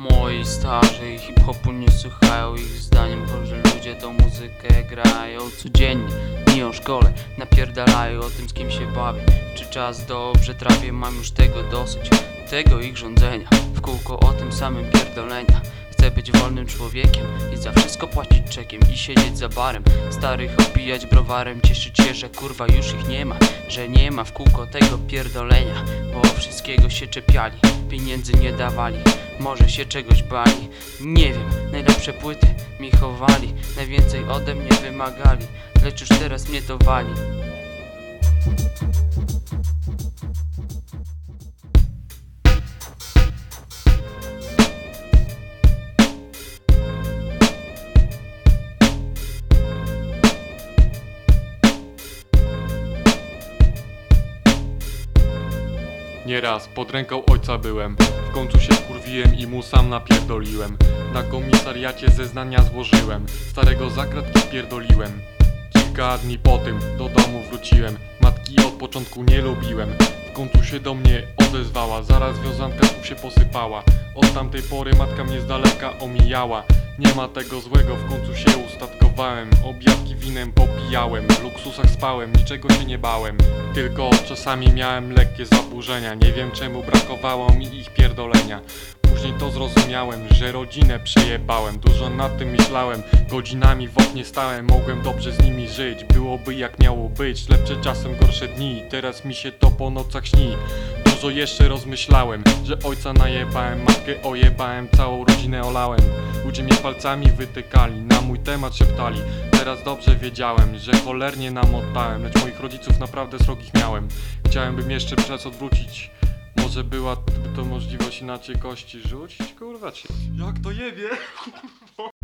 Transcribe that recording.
Moi starzy hip-hopu nie słuchają, ich zdaniem chorzy ludzie tą muzykę grają codziennie. Dni o szkole napierdalają o tym, z kim się bawię, czy czas dobrze trafię, mam już tego dosyć. Tego ich rządzenia, w kółko o tym samym pierdolenia. Chcę być wolnym człowiekiem i za wszystko płacić czekiem i siedzieć za barem, starych opijać browarem, cieszyć się, że kurwa już ich nie ma, że nie ma w kółko tego pierdolenia, bo wszystkiego się czepiali, pieniędzy nie dawali, może się czegoś bali. Nie wiem, najlepsze płyty mi chowali, najwięcej ode mnie wymagali, lecz już teraz mnie to wali. Nieraz pod ręką ojca byłem, w końcu się wkurwiłem i mu sam napierdoliłem. Na komisariacie zeznania złożyłem, starego za kratki spierdoliłem. Kilka dni po tym do domu wróciłem, matki od początku nie lubiłem. W końcu się do mnie odezwała, zaraz wiązanka tu się posypała. Od tamtej pory matka mnie z daleka omijała. Nie ma tego złego, w końcu się ustatkowałem, obiadki winem popijałem, w luksusach spałem, niczego się nie bałem. Tylko czasami miałem lekkie zaburzenia, nie wiem czemu brakowało mi ich pierdolenia. Później to zrozumiałem, że rodzinę przejebałem, dużo nad tym myślałem, godzinami w oknie stałem, mogłem dobrze z nimi żyć, byłoby jak miało być, lepsze czasem gorsze dni, teraz mi się to po nocach śni. Dużo jeszcze rozmyślałem, że ojca najebałem, matkę ojebałem, całą rodzinę olałem. Ludzie mnie palcami wytykali, na mój temat szeptali. Teraz dobrze wiedziałem, że cholernie namotałem, lecz moich rodziców naprawdę srogich miałem. Chciałem bym jeszcze czas odwrócić, może była to możliwość inaczej kości rzucić, kurwa, czy jak to jebie?